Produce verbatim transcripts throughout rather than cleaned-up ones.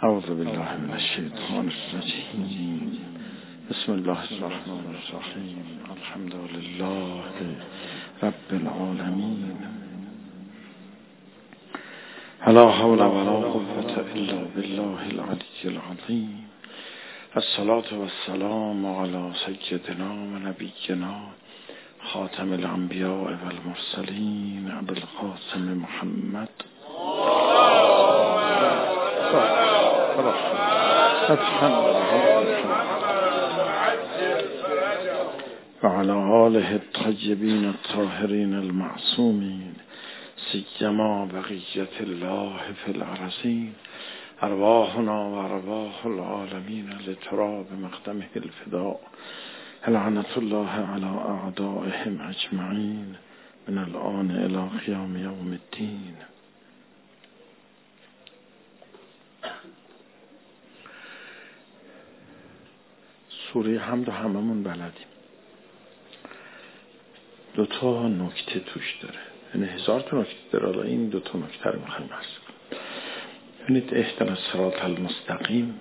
اعوذ بالله من الشیطان الرجیم. بسم الله الرحمن الرحیم. الحمد لله رب العالمین. لا حول ولا قوة الا بالله العلی العظیم. الصلاة والسلام علی سیدنا و نبینا خاتم الانبیاء والمرسلین ابی القاسم محمد و علی آله الطیبین الطاهرین المعصومین سیما بقیت الله فی الارضین. ارواحنا و ارواح العالمین لتراب مقدمه الفداء. لعنت الله علی اعدائهم اجمعین من الآن الی قیام یوم الدین. سوره حمد هممون بلدیم. دو تا نکته توش داره، یعنی هزار تا نکته داره. حالا این دو تا نکته رو میخوایم عرض کنیم. ببینید اهدنا الصراط المستقیم،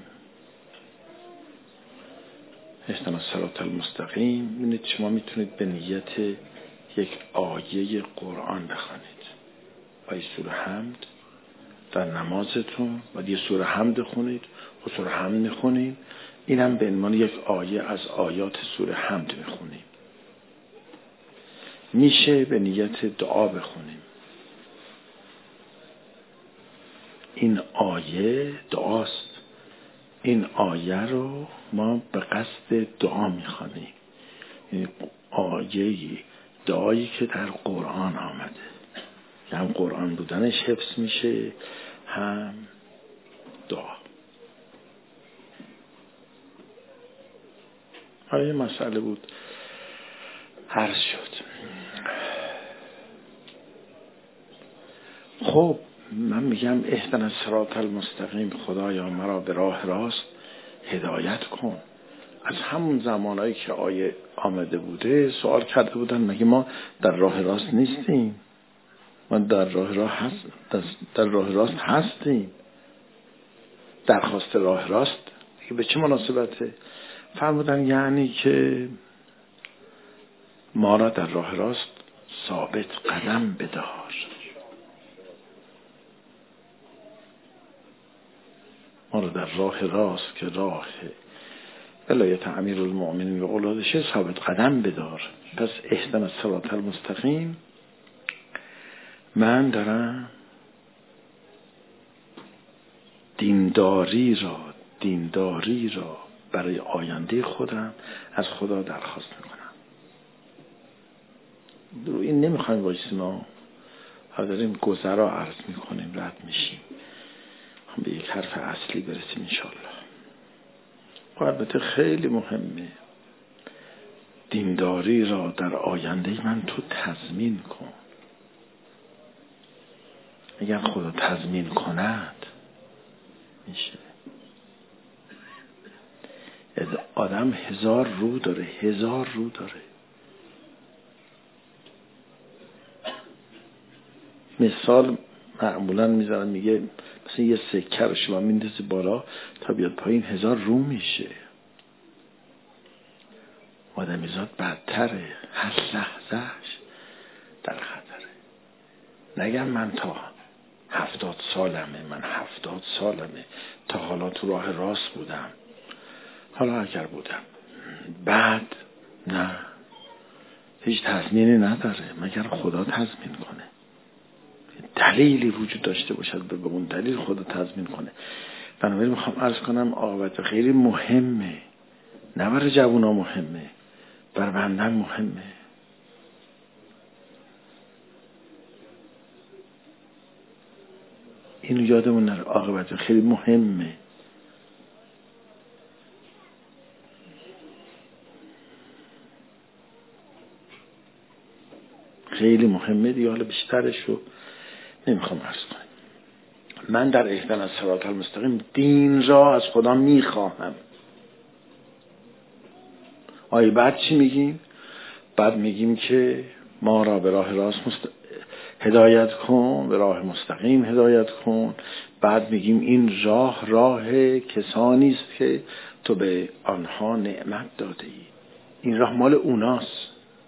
اهدنا الصراط المستقیم. ببینید شما میتونید به نیت یک آیه قرآن بخونید. آیه سوره حمد در نمازتون باید یه سوره حمد خونید و سوره حمد میخونید. اینم به عنوان یک آیه از آیات سوره حمد میخونیم. میشه به نیت دعا بخونیم. این آیه دعاست. این آیه رو ما به قصد دعا میخونیم. این آیه دعایی که در قرآن آمده، هم قرآن بودنش حفظ میشه، هم دعا. آیه مسئله بود عرض شد. خب من میگم اهدنا الصراط المستقیم، خدایا مرا به راه راست هدایت کن. از همون زمانایی که آیه آمده بوده سوال کرده بودن مگه ما در راه راست نیستیم؟ ما در راه راه هست در راه راست هستیم. درخواست راه راست به چه مناسبته؟ فرمودن یعنی که ما را در راه راست ثابت قدم بدار. ما را در راه راست که راه ولایت امیرالمؤمنین و اولادشه ثابت قدم بدار. پس اهدنا الصراط المستقیم من دارم دینداری را دینداری را برای آینده خودم از خدا درخواست میکنم. رو این نمیخوایم وایسیم، ما داریم گذرا عرض میکنیم، رد میشیم، هم به یک حرف اصلی برسیم انشالله. و البته خیلی مهمه دینداری را در آینده من تو تضمین کن. اگر خدا تضمین کند میشه. آدم هزار رو داره، هزار رو داره. مثال معمولا میذارن، میگه مثلا یه سکه رو شما میندازی بالا تا بیاد پایین هزار رو میشه. آدمیزاد بدتره، هر لحظهش در خطره. نگم من تا هفتاد سالمه، من هفتاد سالمه تا حالا تو راه راست بودم. حالا اگر بودم بعد نه، هیچ تضمینی نداره مگر خدا تضمین کنه. دلیلی وجود داشته باشد به اون دلیل خدا تضمین کنه. بنابراین میخوام عرض کنم عاقبت خیلی مهمه، نه برای جوونا مهمه، برای بنده مهمه. اینو یادمون نره، عاقبت خیلی مهمه. خیلی مهمه دیگه. حالا بیشترش رو نمیخوام عرض کنم. من در اهدنا الصراط المستقیم دین را از خدا میخواهم. آیه بعد چی میگیم؟ بعد میگیم که ما را به راه راست مست... هدایت کن، به راه مستقیم هدایت کن. بعد میگیم این راه راه کسانی است که تو به آنها نعمت داده ای. این راه مال اوناست.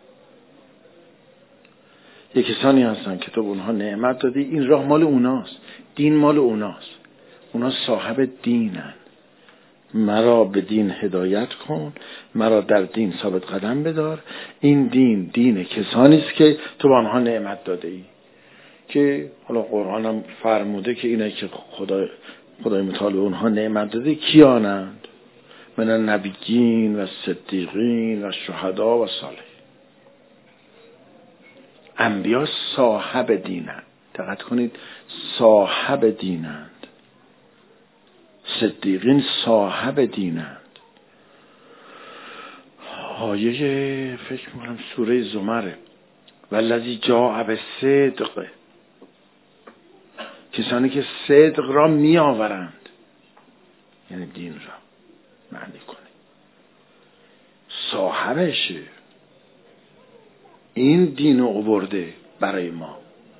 یه کسانی هستن که تو به اونها نعمت دادی، این راه مال اوناست، دین مال اوناست، اونا صاحب دینن. مرا به دین هدایت کن، مرا در دین ثابت قدم بدار. این دین دین کسانی است که تو به آنها نعمت داده ای، که حالا قرآن هم فرموده که اینه که خدای خدای متعال به اونها نعمت داده کیانند؟ من النبیین و صدیقین و شهدا و صالحین. انبیا صاحب دینند، دقت کنید، صاحب دینند. صدیقین صاحب دینند. آیه فکر میکنم سوره زمره، والذی جاء بالصدق، کسانی که صدق را می آورند، یعنی دین را معنی کنه، صاحبشه. این دین رو آورده برای ما،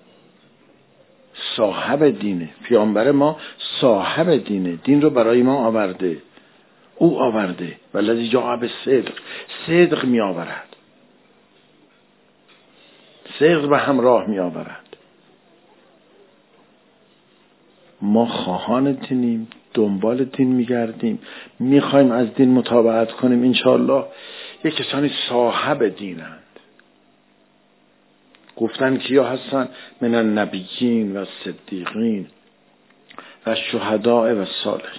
صاحب دینه. پیامبر ما صاحب دینه، دین رو برای ما آورده، او آورده. والذی جاء بالصدق، صدق می آورد، صدق به همراه می آورد. ما خواهان دینیم، دنبال دین میگردیم، میخوایم از دین مطابقت کنیم انشاءالله. یک کسانی صاحب دینند. گفتن کیا هستن؟ من النبیین و صدیقین و شهداء و صالحین.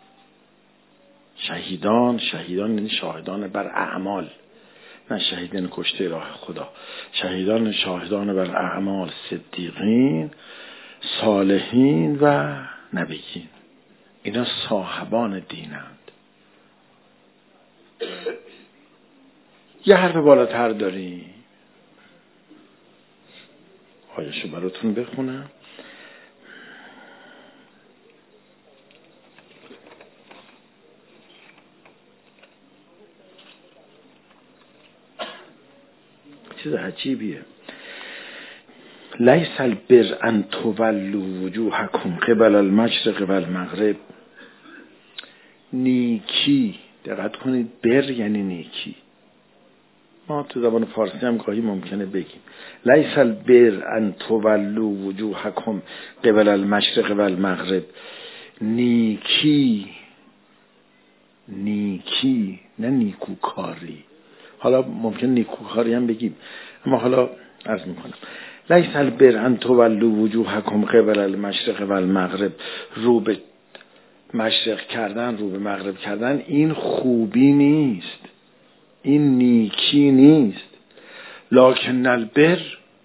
شهیدان، شهیدان یعنی شاهدان بر اعمال، نه شهیدان کشته راه خدا. شهیدان شاهدان بر اعمال، صدیقین، صالحین و نبیین. اینا صاحبان دینند. یه حرف بالاتر داریم، آیه‌شو براتون بخونم. چیز عجیبیه. لیس البر ان تولوا وجوهکم قبل المشرق و المغرب. نیکی، دقت کنید، بر یعنی نیکی. ما تو زبان فارسی هم گاهی ممکنه بگیم لیس البر ان تولوا وجوهکم قبل المشرق و المغرب. نیکی، نیکی نه نیکوکاری. حالا ممکن نیکوکاری هم بگیم، اما حالا عرض میکنم لیس البر ان تولوا وجوهکم قبل المشرق و المغرب. رو به مشرق کردن، رو به مغرب کردن، این خوبی نیست، این نیکی نیست. لکن البر،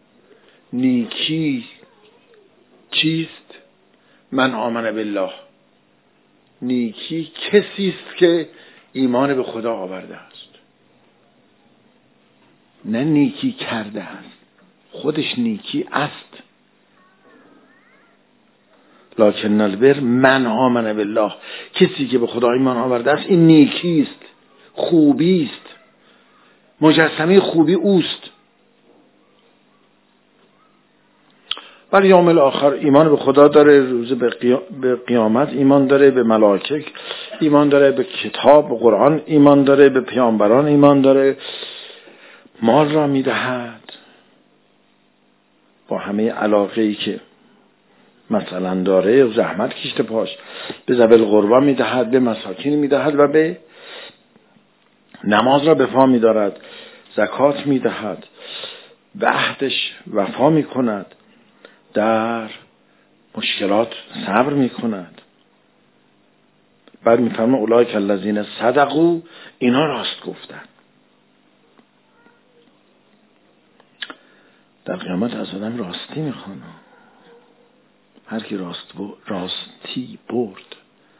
نیکی چیست؟ من آمن بالله. نیکی کسی است که ایمان به خدا آورده است، نه نیکی کرده است، خودش نیکی است. لکن البر من آمن بالله، کسی که به خدا ایمان آورده است، این نیکی است، خوبی است، مجسمه خوبی اوست. ولی یوم الاخر ایمان به خدا داره، روز به قیامت ایمان داره، به ملائکه ایمان داره، به کتاب، به قرآن ایمان داره، به پیامبران ایمان داره، مال را میدهد با همه علاقه‌ای که مثلا داره، زحمت کشته پاش، به ذوی القربا میدهد، به مساکین میدهد و به نماز را به پا میدارد، زکات میدهد، به عهدش وفا میکند، در مشکلات صبر میکند. بعد میفرمه اولئک الذین صدقوا، اینا راست گفتن. در قیامت از آدم راستی میخوانه. هر کی راست ب... راستی برد.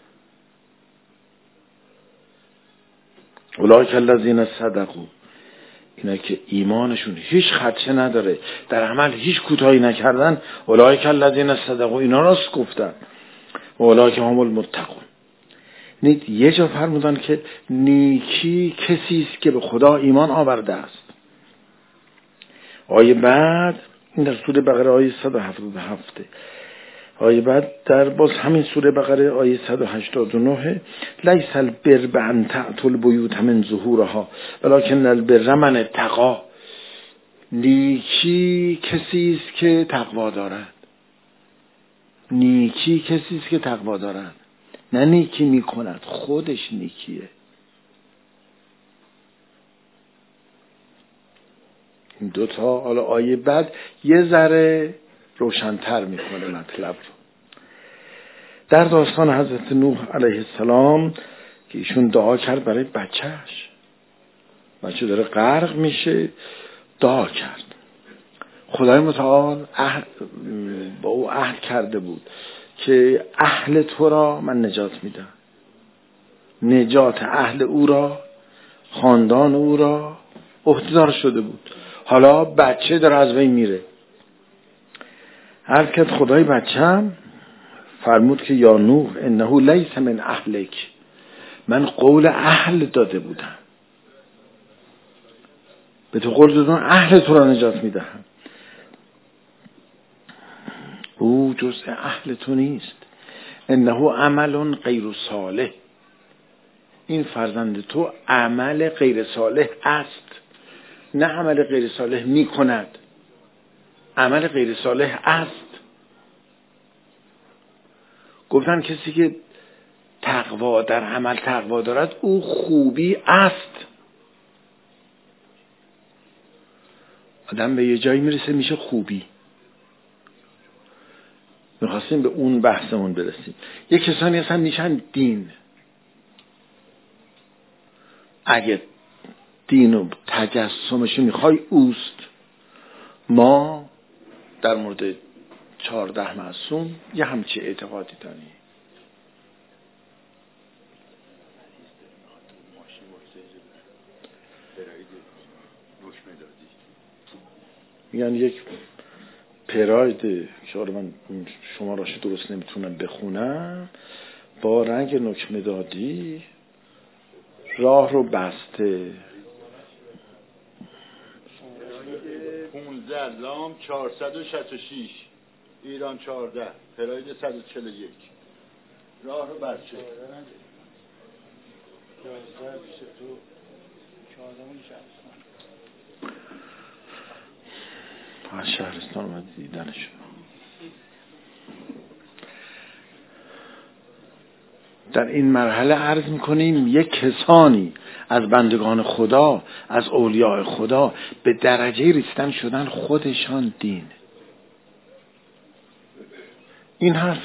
اولئک الذین صدقوا، اینا که ایمانشون هیچ خدشه نداره، در عمل هیچ کوتاهی نکردن، اولئک الذین صدقوا، اینا راست گفتن. اولئک هم المتقون. نید یه جا فرمودن که نیکی کسی است که به خدا ایمان آورده است. آیه بعد این در سوره بقره آیه صد و هفتاد و هفت. آیه بعد در باز همین سوره بقره آیه صد و هشتاد و نه، لیس البر بان تأتوا البیوت من ظهورها ولکن البر من اتقی. نیکی کسی است که تقوا دارد. نیکی کسی است که تقوا دارد، نه نیکی میکند، خودش نیکیه. این دوتا حالا آیه بعد یه ذره روشن‌تر میکنه مطلب رو. در داستان حضرت نوح علیه السلام که ایشون دعا کرد برای بچهش، بچه داره غرق میشه، دعا کرد. خدای متعال عهد با او عهد کرده بود که اهل تو را من نجات میدم، نجات اهل او را، خاندان او را عهده‌دار شده بود. حالا بچه داره از بین میره. عرض کرد خدای بچه‌م فرمود که یا نوح انه لیس من اهلک، من قول اهل داده بودم، به تو قول دادم اهل تو را نجات میدهم. او جزء اهل تو نیست، انه عمل غیر صالح، این فرزند تو عمل غیر صالح است، نه عمل غیر صالح می کند، عمل غیر صالح است. گفتن کسی که تقوا در عمل تقوا دارد او خوبی است. آدم به یه جایی میرسه میشه خوبی. میخواستیم به اون بحثمون برسیم. یه کسانی هستن میشن دین. اگه دین و تجسمشو میخوای اوست. ما در مورد چهارده معصوم یه همچی اعتقادی داریم. میگن یک پراید که من شما راش درست نمیتونم بخونم، با رنگ نوک مدادی راه رو بسته. پونزده لام چهارصد و شصت و شش ایران چهارده پراید صد و چهل و یک راه رو بسته. از شهرستان اومد دیدنشون. در این مرحله عرض میکنیم یک کسانی از بندگان خدا، از اولیاء خدا به درجه رسیدن شدن خودشان دین. این حرف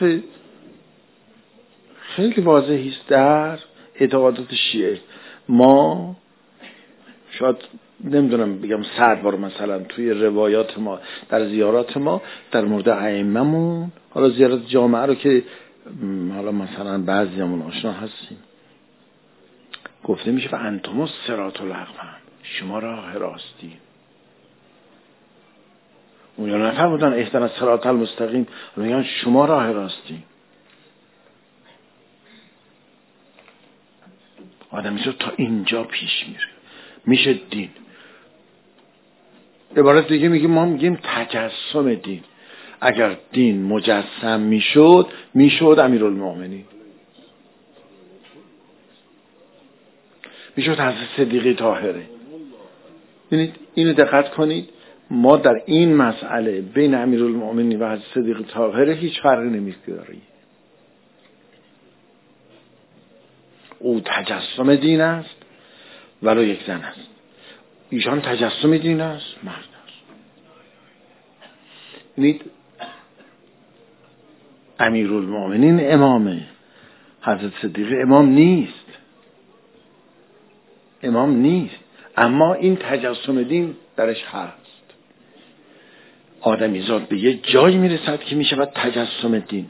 خیلی واضحی است در اعتقادات شیعه. ما شاید نمیدونم بگم صد بار مثلا توی روایات ما، در زیارات ما در مورد ائمه‌مون، حالا زیارت جامعه رو که حالا مثلا بعضیامون آشنا هستیم، گفته میشه و انتم الصراط الاقوم، شما راه راستی. اون یا نفرمودن اهدنا الصراط المستقیم، میگن شما راه راستی. آدمی شو تا اینجا پیش میره میشه دین. عبارت دیگه میگه ما میگیم تجسم دین. اگر دین مجسم میشد میشد امیرالمومنین، میشد حضرت صدیقه طاهره. ببینید اینو دقت کنید، ما در این مسئله بین امیرالمومنین و حضرت صدیقه طاهره هیچ فرقی نمی‌کنیم. او تجسم دین است ولو یک زن است، ایشان تجسم دین است، مرد است. ببینید امیرالمومنین امامه، حضرت صدیقه امام نیست، امام نیست، اما این تجسم دین درش هست. آدمیزاد به یه جایی میرسد که میشه باید تجسم دین.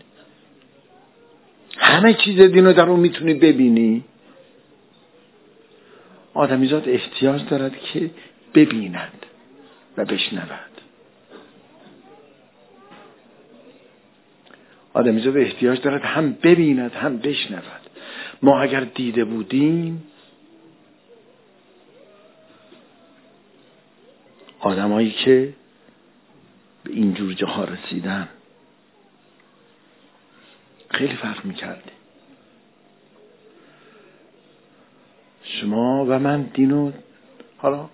همه چیز دین رو در اون میتونی ببینی. آدمیزاد احتیاج دارد که ببیند و بشنود. آدمیزاد احتیاج دارد هم ببیند هم بشنود. ما اگر دیده بودیم، آدمایی که به اینجور جاها رسیدن خیلی فرق میکردیم. شما و من دینو حالا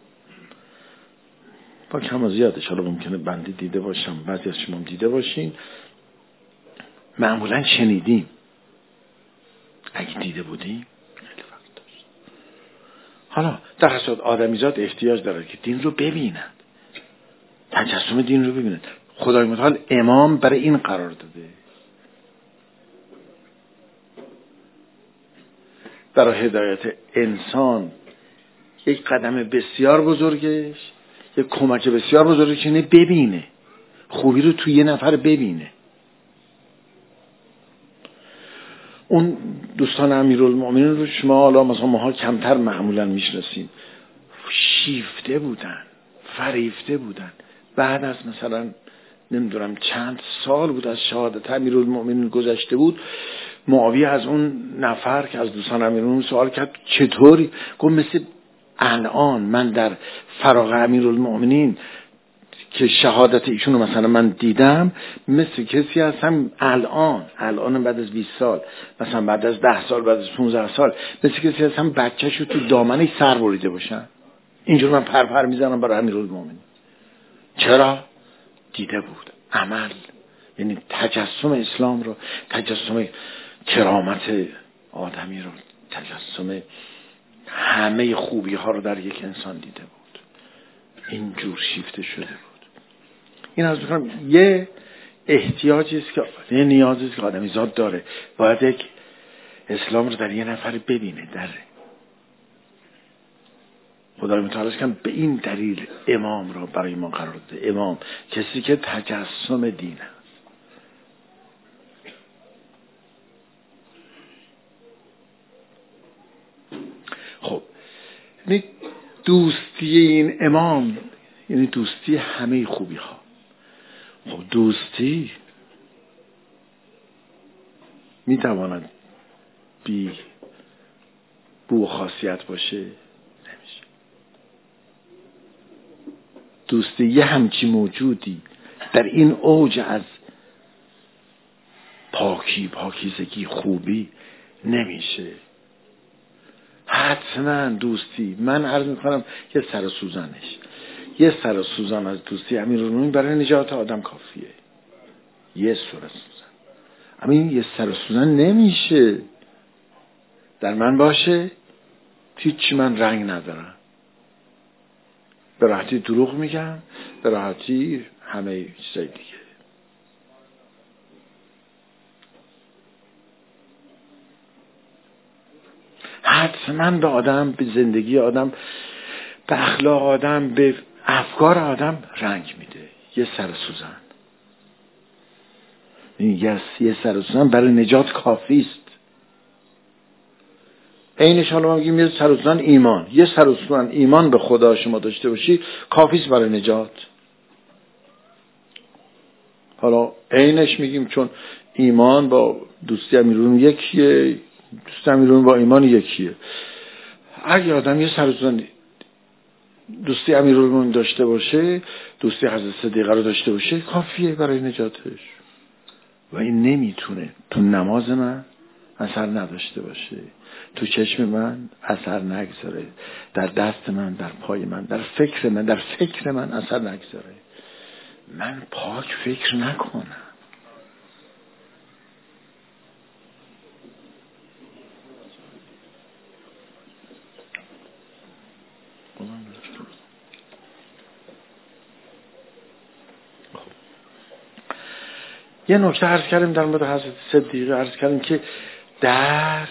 با کم و زیادش، حالا ممکنه بنده دیده باشم، بعضی از شما دیده باشین، معمولا شنیدیم. اگه دیده بودیم خیلی فرق داشت. حالا در حساد آدمیزاد احتیاج داره که دین رو ببینند، تجسم دین رو ببینند. خدای متعال امام برای این قرار داده، برای هدایت انسان. یک قدم بسیار بزرگش، یک کمک بسیار بزرگش اینه ببینه، خوبی رو توی یه نفر ببینه. اون دوستان امیرالمومنین رو شما حالا مثلا ماها کمتر معمولا میشناسیم، شیفته بودن، فریفته بودن. بعد از مثلا نمیدونم چند سال بود از شهادت امیرالمومنین گذشته بود، معاویه از اون نفر که از دوستان امیرالمومنین سوال کرد چطوری؟ گفت مثل الان من در فراغ امیرالمومنین که شهادت ایشونو مثلا من دیدم، مثل کسی هستم الان الان بعد از بیست سال، مثلا بعد از ده سال، بعد از پانزده سال، مثل کسی هستم بچه‌شو تو دامنش سر بریده باشن. اینجور من پر پر میزنم برای امیرالمومنین. چرا؟ دیده بود. عمل، یعنی تجسم اسلام رو، تجسم کرامت آدمی رو، تجسم همه خوبی ها رو در یک انسان دیده بود. اینجور شیفته شده بود. این از بکنم یه احتیاجی است که یه نیازی است که آدمی زاد داره، باید یک اسلام رو در یه نفر ببینه. در خدا رو متعال کن به این دلیل امام را برای ما قرار داده. امام کسی که تجسم دین است. خب یعنی دوستی این امام یعنی دوستی همه خوبی ها. خب دوستی می تواند بی بو خاصیت باشه؟ نمیشه. دوستی یه همچی موجودی در این اوج از پاکی، پاکیزگی، خوبی نمیشه. حتما دوستی، من عرض میکنم یه سر سوزنش، یه سر سوزن از دوستی امیرالمومنین برای نجات آدم کافیه. یه سر سوزن، اما این یه سر سوزن نمیشه در من باشه هیچی من رنگ ندارم، به راحتی دروغ میگم، به راحتی همه چیزای دیگه. حتما به آدم، به زندگی آدم، به اخلاق آدم، به افکار آدم رنگ میده. یه سر سوزن، یه یه سر سوزن برای نجات کافی است. اینش حالا ما میگیم یه سر سوزن ایمان، یه سر سوزن ایمان به خدا شما داشته باشی کافی است برای نجات. حالا اینش میگیم چون ایمان با دوستی امیرالمومنین یکیه، دوستی امیرالمومنین با ایمان یکیه. اگه آدم یه سر سوزن دوستی امیرالمومنین داشته باشه، دوستی حضرت صدیقه رو داشته باشه کافیه برای نجاتش. و این نمیتونه تو نماز من اثر نداشته باشه، تو چشم من اثر نگذاره، در دست من، در پای من، در فکر من، در فکر من اثر نگذاره. من پاک فکر نکنم. یه نکته عرض کردیم در مورد حضرت صدیقه، عرض کردیم که در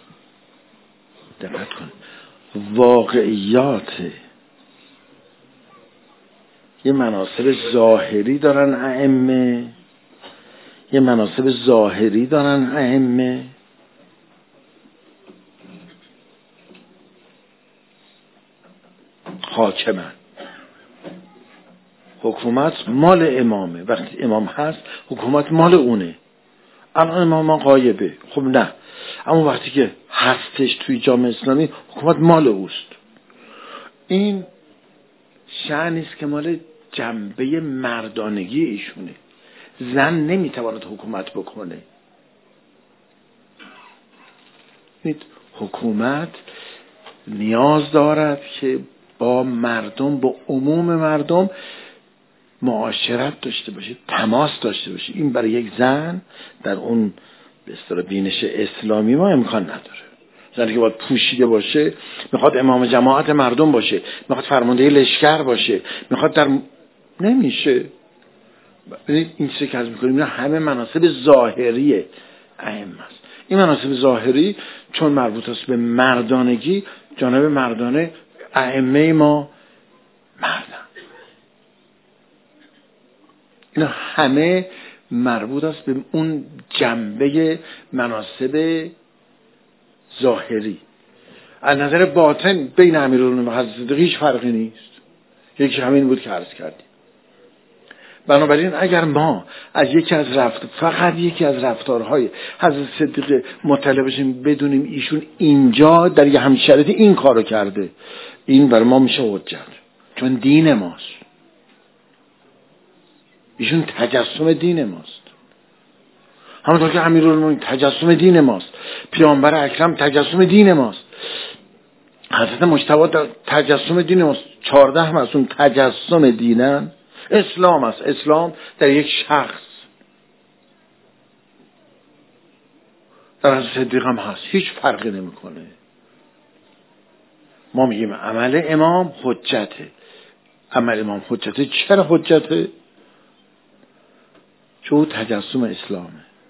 دقت کن واقعیات یه مناسب ظاهری دارن ائمه، یه مناسب ظاهری دارن ائمه، حاکمن. حکومت مال امامه، وقتی امام هست حکومت مال اونه. الان امام غایبه، خب نه، اما وقتی که هستش توی جامعه اسلامی حکومت مال اوست. این شأنی است که مال جنبه مردانگی ایشونه. زن نمیتواند حکومت بکنه. حکومت نیاز دارد که با مردم، با عموم مردم معاشرت داشته باشه، تماس داشته باشه. این برای یک زن در اون به اصطلاح بینش اسلامی ما امکان نداره. زنی که باید پوشیده باشه، میخواد امام جماعت مردم باشه، میخواد فرمانده لشکر باشه، میخواد در نمیشه. ببینید این چیزی که از میکنیم اینا همه مناسب ظاهری ائمه است. این مناسب ظاهری چون مربوط است به مردانگی، جانب مردانه ائمه ما مردن. اینا همه مربوط است به اون جنبه مناسب ظاهری. از نظر باطن بین امیرالمومنین و حضرت صدیق هیچ فرقی نیست. یکی همین بود که عرض کردیم. بنابراین اگر ما از یکی از رفت فقط یکی از رفتارهای حضرت صدیق مطلع بشیم، بدونیم ایشون اینجا در یه همچین شرایطی این کارو کرده، این برای ما میشه حجت، چون دین ماست. ایشون تجسم دین ماست، همونطور که امیرالمومنین تجسم دین ماست، پیامبر اکرم تجسم دین ماست، حضرت مجتبی تجسم دین ماست. چهارده معصوم تجسم دینن. اسلام است. اسلام در یک شخص، در حضرت صدیق هم هست، هیچ فرقی نمیکنه. ما میگیم عمل امام حجته. عمل امام حجته. چرا حجته؟ چون تجسم اسلامه.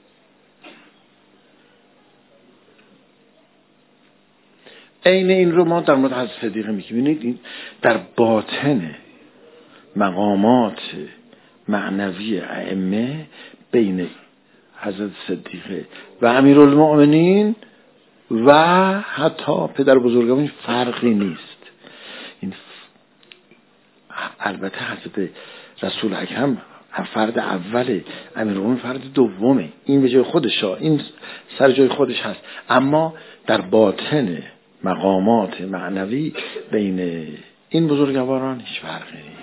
عین این رو ما در مورد حضرت صدیق میگیم. ببینید این در باطن مقامات معنوی ائمه بین حضرت صدیق و امیرالمؤمنین و حتی پدر بزرگواران فرقی نیست. این البته حضرت رسول اکرم فرد اوله، امیرالمؤمنین فرد دومه. این به جای خودشه، این سر جای خودش هست، اما در باطن مقامات معنوی بین این بزرگواران هیچ فرقی نیست.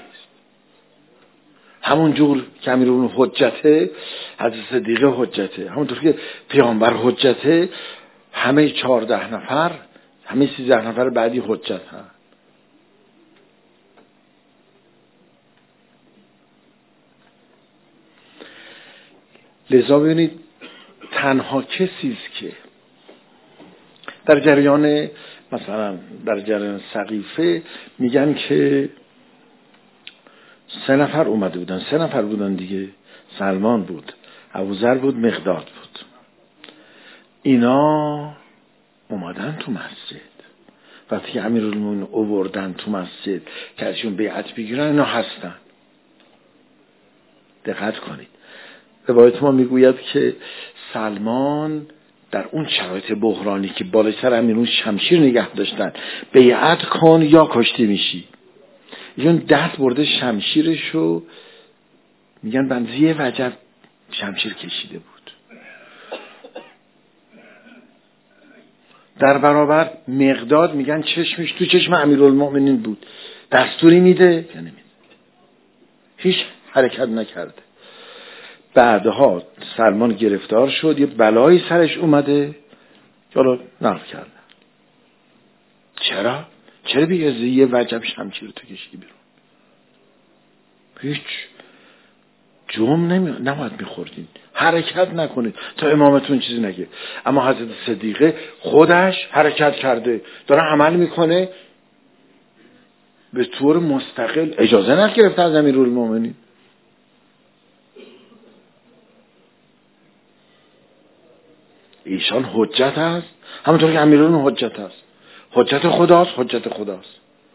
همون جور که امیرالمومنین حجته، حضرت صدیق حجته. همونطور که پیامبر حجته، همه چهارده نفر، همه سیزده نفر بعدی حجت هست. لذا ببینید تنها کسی است که در جریان مثلا در جریان سقیفه میگن که سه نفر اومده بودن، سه نفر بودن دیگه، سلمان بود، ابوذر بود، مقداد بود. اینا اومدن تو مسجد، وقتی که امیرالمومنین آوردن تو مسجد که ازشون بیعت بگیرن، اینا هستن. دقت کنید، روایت ما میگوید که سلمان در اون شرایط بحرانی که بالای سر امیرون شمشیر نگه داشتن، بیعت کن یا کشته میشی. ایشون دست برده شمشیرشو، میگن بنزیه وجب شمشیر کشیده بود. در برابر مقداد میگن چشمش تو چشم امیرالمؤمنین بود، دستوری میده یا نمیده، هیچ حرکت نکرده. بعدها سلمان گرفتار شد، یه بلایی سرش اومده، حالا نقل کردن. چرا؟ چرا بیازه یه وجب شمشیر تو کشیدی بیرون؟ هیچ جرم نمی... نباید میخوردین، حرکت نکنید تا امامتون چیزی نگه. اما حضرت صدیقه خودش حرکت کرده، داره عمل میکنه، به طور مستقل، اجازه نگرفته از امیرالمومنین. ایشان حجت هست، همونطور که امیرالمومنین حجت هست. حجت خداست، حجت خداست.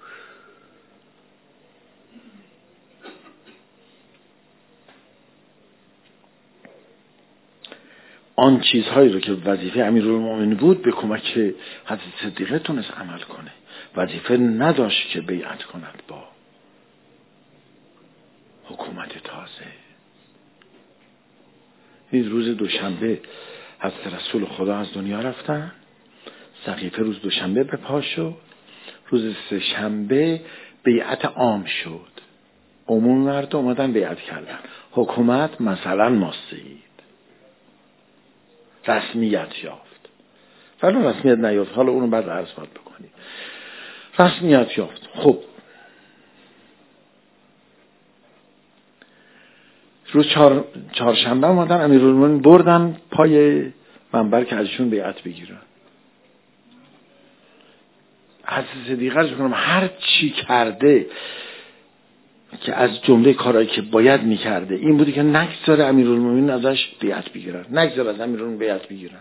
آن چیزهایی رو که وظیفه امیرالمومنین بود به کمک حضرت صدیقه تونست عمل کنه. وظیفه نداشت که بیعت کند با حکومت تازه. این روز دوشنبه حضرت رسول خدا از دنیا رفتن، سقیفه روز دوشنبه به پا شد، روز سه شنبه بیعت عام شد. عموم مردم اومدن بیعت کردن. حکومت مثلا ماسید رسمیت یافت، ولی رسمیت نیافت. حالا اونو بعد عرض باید بکنیم. رسمیت یافت. خب روز چهار چهارشنبه اومدن امیرالمومنین بردن پای منبر که ازشون بیعت بگیرن. حضرت صدیقه عرض میکنم هر چی کرده که از جمله کارهایی که باید میکرده این بودی که نگذاره امیرالمومنین ازش بیعت بگیرن، نگذاره از امیرالمومنین بیعت بگیرن.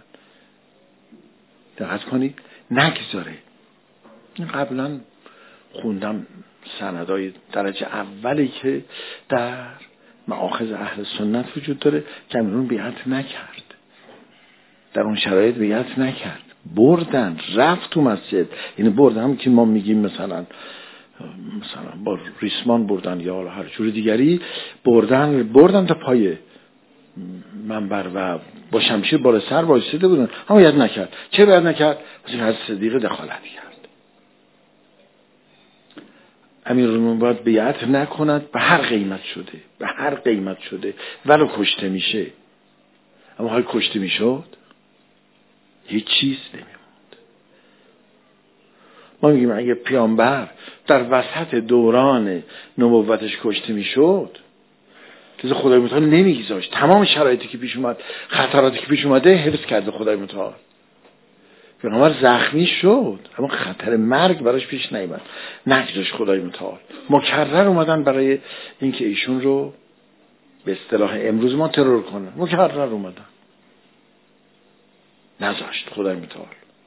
دقت کنید، نگذاره. قبلا خوندم سندای درجه اولی که در مآخذ اهل سنت وجود داره که امیرالمومنین بیعت نکرد، در اون شرایط بیعت نکرد، بردن رفت تو مسجد. یعنی بردن که ما میگیم مثلا مثلا با ریسمان بردن یا هر جور دیگری بردن بردن تا پای منبر و با شمشیر بالا سر وایساده بودن، اما بیعت نکرد. چه بیعت نکرد؟ واسه حضرت صدیقه دخالت کرد. امیرالمومنین باید بیعت نکند به هر قیمت شده، به هر قیمت شده، ولو کشته میشه. اما های کشته میشد هیچ چیز نمیموند. ما میگیم اگه پیامبر در وسط دوران نبوتش کشته میشد که خدای متعال نمیگذاشت، تمام شرایطی که پیش اومد، خطراتی که پیش اومده حفظ کرده خدای متعال. پیامبر زخمی شد اما خطر مرگ براش پیش نیامد، نگذاشت خدای متعال. مکرر اومدن برای اینکه ایشون رو به اصطلاح امروز ما ترور کنن، مکرر اومدن، نذاشت خدای متعال.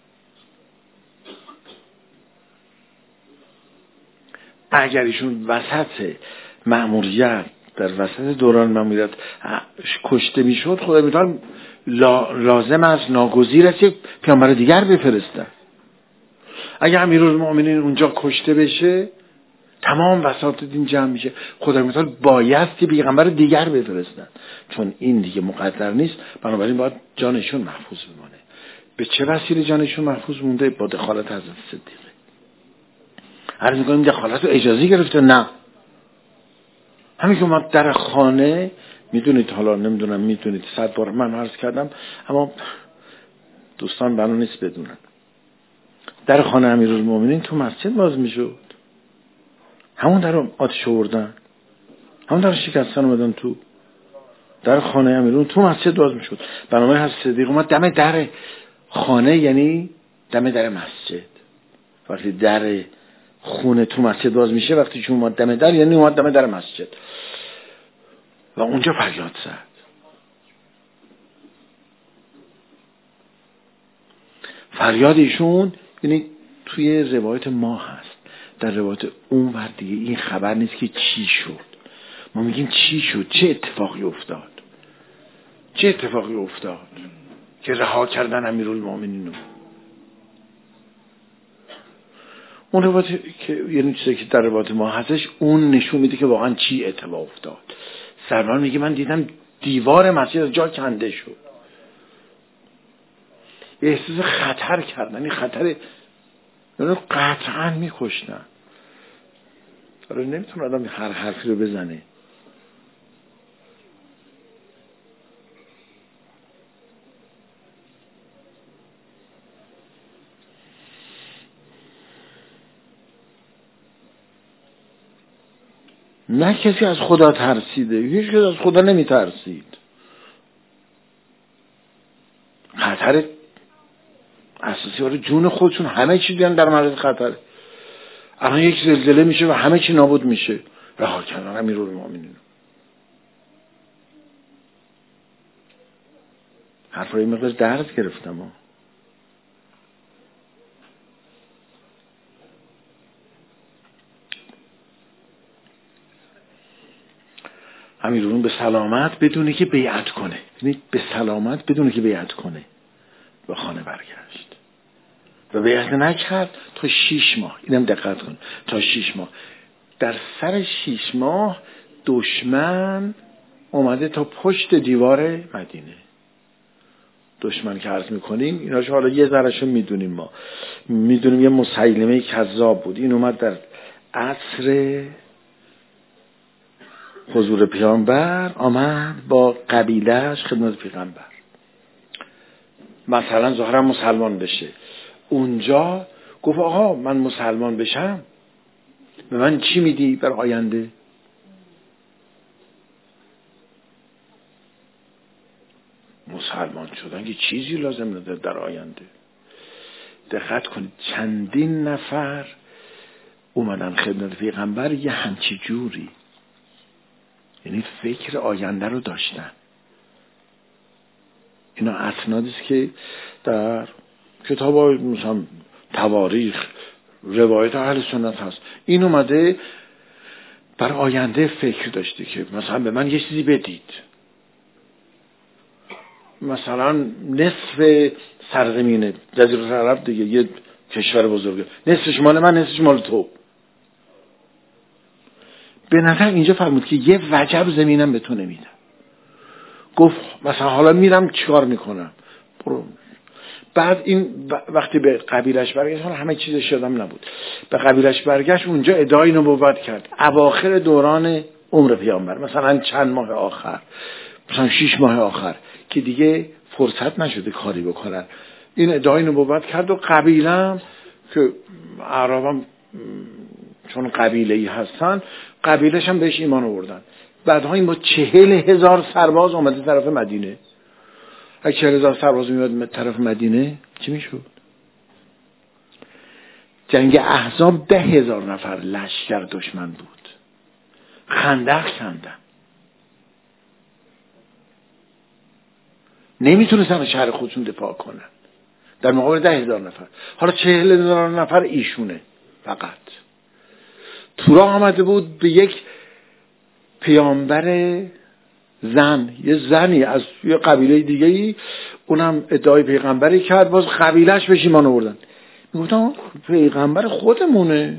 اگر ایشون وسط مأموریت، در وسط دوران مأموریت کشته میشد، خدای متعال لازم است، ناگزیر است یک پیامبر دیگر بفرستن. اگر امیرالمومنین اونجا کشته بشه تمام وساطت این جمع میشه، خدای متعال باید که پیغمبر دیگر بفرستن، چون این دیگه مقدر نیست. بنابراین باید جانشون محفوظ بمانه. به چه وسیله جانشون محفوظ مونده؟ با دخالت حضرت صدیقه. عرض میکنیم دخالت رو اجازه گرفته؟ نه. همین که ما در خانه، میدونید، حالا نمیدونم میدونید، صد بار من عرض کردم اما دوستان بنا نیست بدونن، در خانه امیرالمومنین تو مسجد باز میشد، همون در آتش آوردن، همون در شکستن اومدن تو در خانه امیرالمومنین تو مسجد باز میشد. بنابراین حضرت صدیق اومد دم در خانه، یعنی دم در مسجد. وقتی در خونه تو مسجد باز میشه، وقتی که اومد دم در یعنی اومد دم در مسجد و اونجا فریاد زد. فریاد ایشون یعنی توی روایت ما هست، در روایت اون ور دیگه این خبر نیست که چی شد. ما میگیم چی شد، چه اتفاقی افتاد، چه اتفاقی افتاد که رها کردن امیرالمومنین. اون روایت که یعنی چیزی که در روایت ما هستش اون نشون میده که واقعا چی اتفاق افتاد. سرور میگه من دیدم دیوار مسجد از جا کنده شد، احساس خطر کردن، این خطر یعنی قطعا میکشتن. آره نمیتونه آدم هر حرفی رو بزنه. نه کسی از خدا ترسیده، هیچ کسی از خدا نمی ترسید. خطر اساسی برای جون خودشون، همه چی دیدن در معرض خطره. الان یک زلزله میشه و همه چی نابود میشه، رها کردن امیرالمومنین. حرفای مقدار درد گرفتم ها. امیرالمومنین به سلامت بدونه که بیعت کنه، یعنی به سلامت بدونه که بیعت کنه به خانه برگشت و بیعت نکرد تا شیش ماه. اینم دقت کن، تا شیش ماه. در سر شیش ماه دشمن اومده تا پشت دیوار مدینه. دشمن که عرض میکنیم ایناشو حالا یه ذرهشو میدونیم، ما میدونیم یه مسیلمه کذاب بود. این اومد در عصر حضور پیامبر آمد با قبیلهش خدمت پیغمبر، مثلا ظاهرا مسلمان بشه. اونجا گفت آقا من مسلمان بشم به من چی میدی بر آینده؟ مسلمان شدن که چیزی لازم نداره در آینده. دقت کنید چندین نفر اومدن خدمت پیغمبر یه همچی جوری، یعنی فکر آینده رو داشتن. اینا اسنادی است که در کتاب‌های مثلا تواریخ، روایت اهل سنت هست. این اومده بر آینده فکر داشته که مثلا به من یه چیزی بدید، مثلا نصف سرزمین جزیره عرب دیگه یه کشور بزرگه، نصفش مال من نصفش مال تو. به نظر اینجا فرمود که یه وجب زمینم به تو نمیدم. گفت مثلا حالا میرم چیکار میکنم؟ برو. بعد این وقتی به قبیلش برگشت، همه چیزش یادم نبود، به قبیلش برگشت، اونجا ادعای نبوت کرد اواخر دوران عمر پیامبر، مثلا چند ماه آخر، مثلا شش ماه آخر که دیگه فرصت نشده کاری بکنن، این ادعای نبوت کرد. و قبیلم که اعرابم چون قبیله‌ای هستن، قبیلش هم بهش ایمان آوردن. بعدها این با چهل هزار سرباز اومده طرف مدینه. اگه چهل هزار سرباز میاد طرف مدینه چی میشد؟ جنگ احزاب ده هزار نفر لشکر دشمن بود، خندق کندن، نمیتونستن شهر خودشون دفاع کنن در مقابل ده هزار نفر. حالا چهل هزار نفر ایشونه. فقط تو راه آمده بود به یک پیامبر زن، یه زنی از یه قبیله دیگه ای، اونم ادعای پیغمبری کرد، باز قبیلهش بهش ایمان آوردن. میگفتن پیغمبر خودمونه.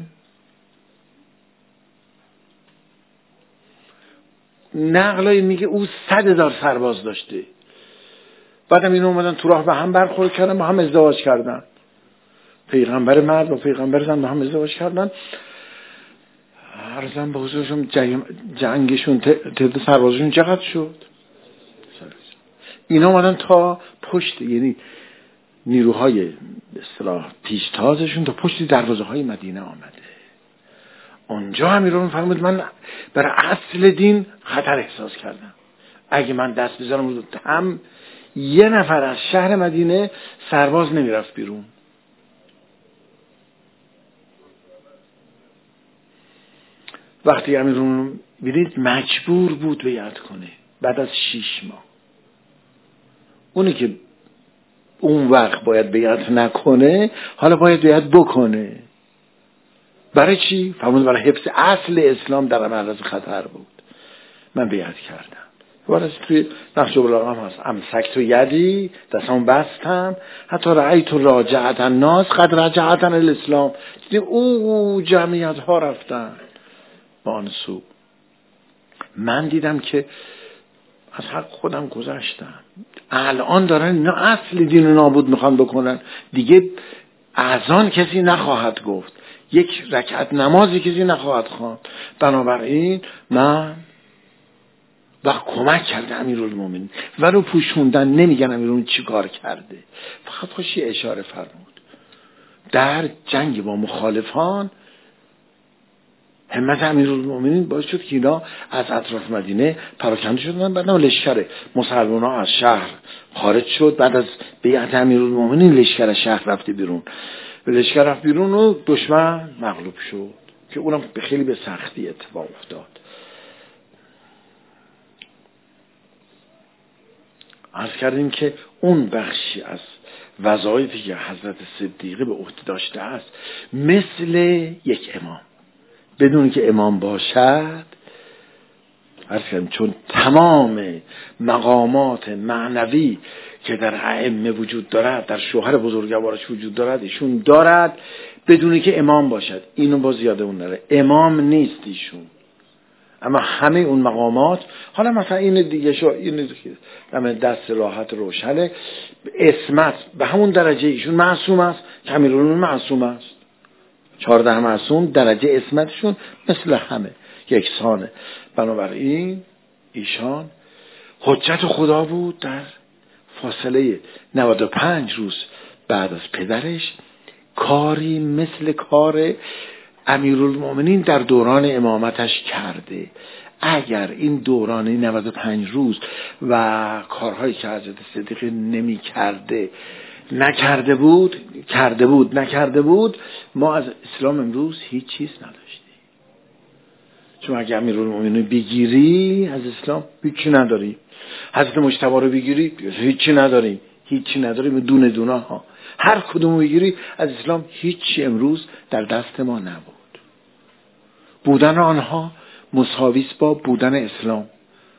نقلای میگه او صد هزار سرباز داشته. بعدم اینو اومدن تو راه به هم برخورد کردن، با هم ازدواج کردن. پیغمبر مرد و پیغمبر زن با هم ازدواج کردن. عرضم به حضورشون جنگشون تعداد سربازشون چقدر شد؟ اینا اومدن تا پشت، یعنی نیروهای به اصطلاح پیشتازشون تا پشت دروازه های مدینه آمده. اونجا امیرالمومنین فرمود من برای اصل دین خطر احساس کردم، اگه من دست بزنم رو هم یه نفر از شهر مدینه سرباز نمیرفت بیرون. وقتی امیرالمومنین ببینید مجبور بود بیعت کنه بعد از شیش ماه. اونی که اون وقت باید بیعت نکنه حالا باید بیعت بکنه. برای چی؟ فرمود برای حفظ اصل اسلام در معرض خطر بود. من بیعت کردم. وارد توی نقش بلاغه هم هست، امسکت و یدی، دستم بستم حتی رأیت راجعت الناس قد رجعتن الاسلام. دیدیم او جمعیت ها رفتن با آن سو. من دیدم که از حق خودم گذشتم. الان دارن اینا اصل دین رو نابود میخوان بکنن. دیگه اذان کسی نخواهد گفت، یک رکعت نمازی کسی نخواهد خواند. بنابراین من و کمک کرده امیرالمومنین ولو پوشوندن نمیگن امیرالمومنین چی کار کرده، فقط خوشی اشاره فرمود. در جنگ با مخالفان همت امیرالمومنین باعث شد که اینا از اطراف مدینه پراکنده شدن. بعد لشکر مسلمان ها از شهر خارج شد. بعد از بیعت امیرالمومنین لشکر شهر رفته بیرون، لشکر رفت بیرون و دشمن مغلوب شد که اونم به خیلی به سختی اتفاق افتاد. عرض کردیم که اون بخشی از وظایفی که حضرت صدیقه به عهده داشته است مثل یک امام، بدون که امام باشد، عرض کردیم چون تمام مقامات معنوی که در ائمه وجود دارد، در شوهر بزرگوارش وجود دارد، ایشون دارد بدون که امام باشد. اینو باز یادمون نره، امام نیست ایشون، اما همه اون مقامات. حالا مثلا این دیگه شو این دست راحت روشنه، اسمت به همون درجه ایشون معصوم است که امیرالمومنین معصوم است. چهارده معصوم درجه اسمتشون مثل همه یکسانه. بنابراین ایشان حجت خدا بود. در فاصله نود و پنج روز بعد از پدرش کاری مثل کار امیرالمومنین در دوران امامتش کرده. اگر این دوران نود و پنج روز و کارهایی که حضرت صدیق نمی کرده نکرده بود کرده بود نکرده بود ما از اسلام امروز هیچ چیز نداشتیم. چون اگر امیرالمومنین بگیری از اسلام هیچی نداری، حضرت مجتبی رو بگیری هیچی نداریم، هیچی نداریم دونه دونه ها. هر کدوم بگیری از اسلام هیچی امروز در دست ما نبود. بودن آنها مساویس با بودن اسلام.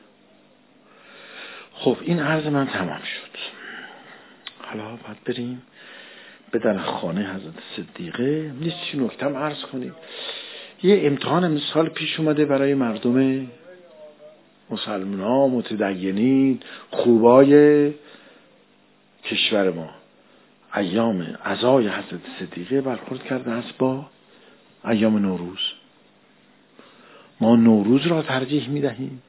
خب این عرض من تمام شد. حالا باید بریم به در خانه حضرت صدیقه. نیست چی نکتم عرض کنیم. یه امتحان مثال پیش اومده برای مردم مسلمان ها متدینین خوبای کشور ما. ایام عزای حضرت صدیقه برخورد کرده است با ایام نوروز. ما نوروز را ترجیح می دهیم،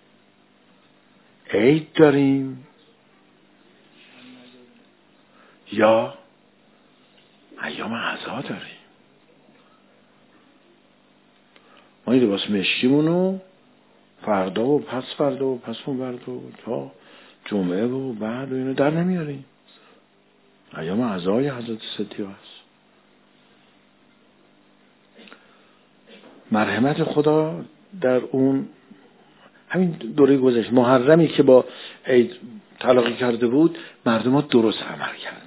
عید داریم، یا ایام عزا داریم. ما این لباس مشکیمونو فردا و پس فردا و پس اون فردا تا جمعه و بعد و اینو در نمیاریم. ایام عزای حضرت صدیقه است. مرحمت خدا در اون همین دوره گذشت محرمی که با عید تلاقی کرده بود مردم ها درست عمل کردن،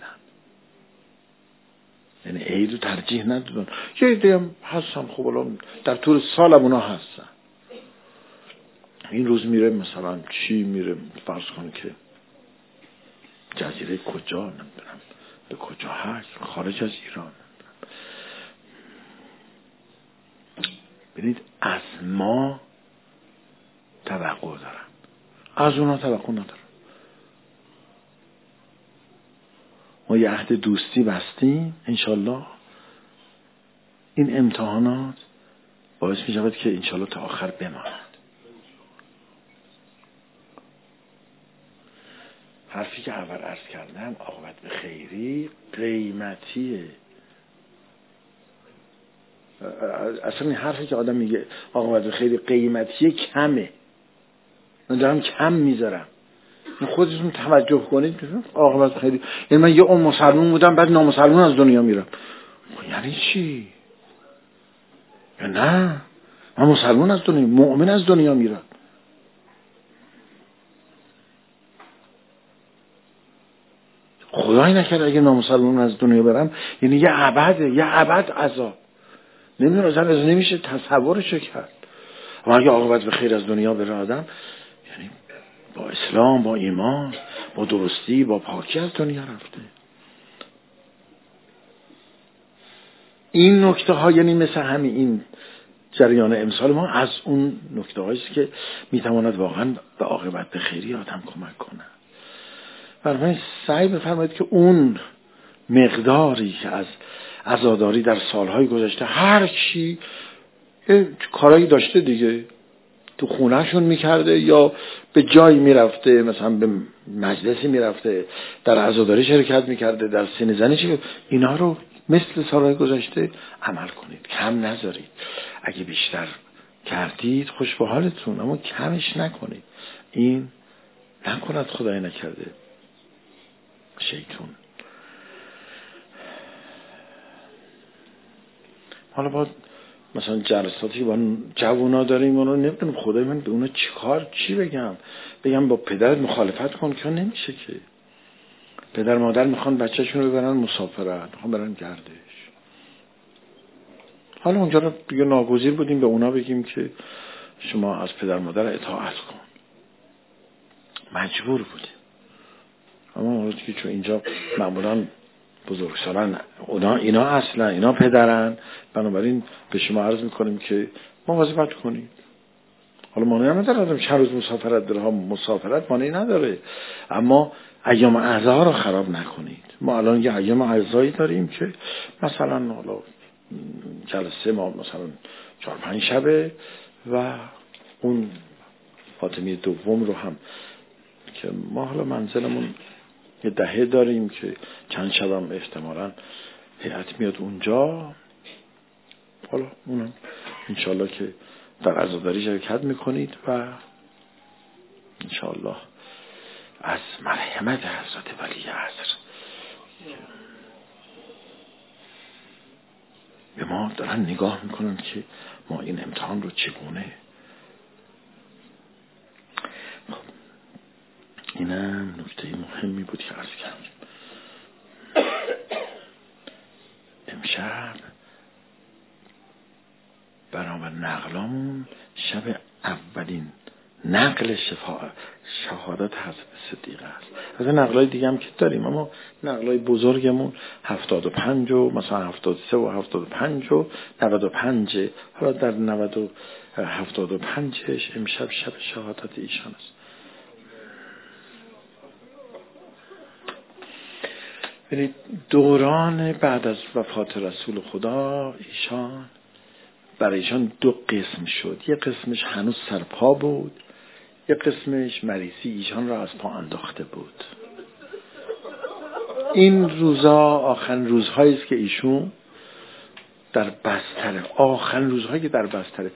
یعنی عید رو ترجیح ندادن. یه عیده هم هستن خب الان در طول سال هم اونا هستن. این روز میره مثلا چی میره فرض کن که جزیره کجا نمیدونم به کجا هست خارج از ایران. ببینید از ما توقع دارن، از اونا توقع ندارن. ما یه عهد دوستی بستیم، انشالله این امتحانات باعث می شود که انشالله تا آخر بماند. حرفی که اول عرض کردم عاقبت به خیری قیمتیه. اصلا این حرفی که آدم میگه عاقبت به خیری قیمتیه کمه، من دارم کم میذارم. خودتون توجه کنید عاقبت به خیری، یعنی من یه اون مسلمون بودم بعد نامسلمون از دنیا میرم. یعنی چی؟ یا نه من مسلمون از دنیا مؤمن از دنیا میرم. خدایی نکرده اگه نامسلمون از دنیا برم یعنی یه ابد یه ابد عذاب. نمیدونم اصلا از نمیشه تصورشو کرد. اما اگه عاقبت به خیر از دنیا بره آدم یعنی با اسلام با ایمان با درستی با پاکی از دنیا رفته. این نکته ها یعنی مثل همین این جریان امسال ما از اون نکته هاییست که میتواند واقعا به عاقبت به خیری آدم کمک کنه. برای سعی بفرمایید که اون مقداری که از عزاداری در سالهای گذشته هر کی کارایی داشته دیگه تو خونهشون میکرده یا به جایی میرفته، مثلا به مجلسی میرفته در عزاداری شرکت میکرده، در سینه زنی چی، اینا رو مثل سالهای گذشته عمل کنید، کم نذارید. اگه بیشتر کردید خوش به حالتون، اما کمش نکنید. این نکند خدای نکرده شیطون. حالا با مثلا جلساتی با جوونا داریم اونو نمیدونم خدای من به اونا چی کار چی بگم بگم با پدرت مخالفت کن که نمیشه که. پدر مادر میخوان بچه‌شون رو ببرن مسافرت، میخوان برن گردش. حالا اونجا رو دیگه ناگزیر بودیم به اونا بگیم که شما از پدر مادر اطاعت کن، مجبور بودیم. اما اون که چون اینجا معمولا بزرگسالان اونا اینا اصلا اینا پدرن، بنابراین به شما عرض میکنیم که مواظبت کنید. حالا مانعی نداره چند روز مسافرت داره ها، مسافرت مانعی نداره، اما ایام اعضا رو خراب نکنید. ما الان یه ایام اعضایی داریم که مثلا حالا جلسه ما مثلا چهار پنج شبه و اون فاطمی دوم رو هم که ما حالا منزلمون یه دهه داریم که چند شبم احتمالاً هیئت میاد اونجا، حالا اونم انشالله که در عزاداری شرکت میکنید و انشالله از مرحمت حضرت ولی عصر به ما دارن نگاه میکنن که ما این امتحان رو چگونه. خب اینم نکته مهمی بود که عرض کردم. امشب برابر نقلامون شب اولین نقل شفاعت شهادت حضرت صدیقه است. از نقلای دیگه هم که داریم، اما نقلای بزرگمون هفتاد و پنج و مثلا هفتاد و سه و هفتاد و پنج و نود و پنج. حالا در نود و هفتاد و پنجش امشب شب شهادت ایشان است. یعنی دوران بعد از وفات رسول خدا ایشان برای ایشان دو قسم شد. یک قسمش هنوز سرپا بود، یک قسمش مریضی ایشان را از پا انداخته بود. این روزا آخرین روزهایی است که ایشون در بستر، آخرین روزهایی که در بستر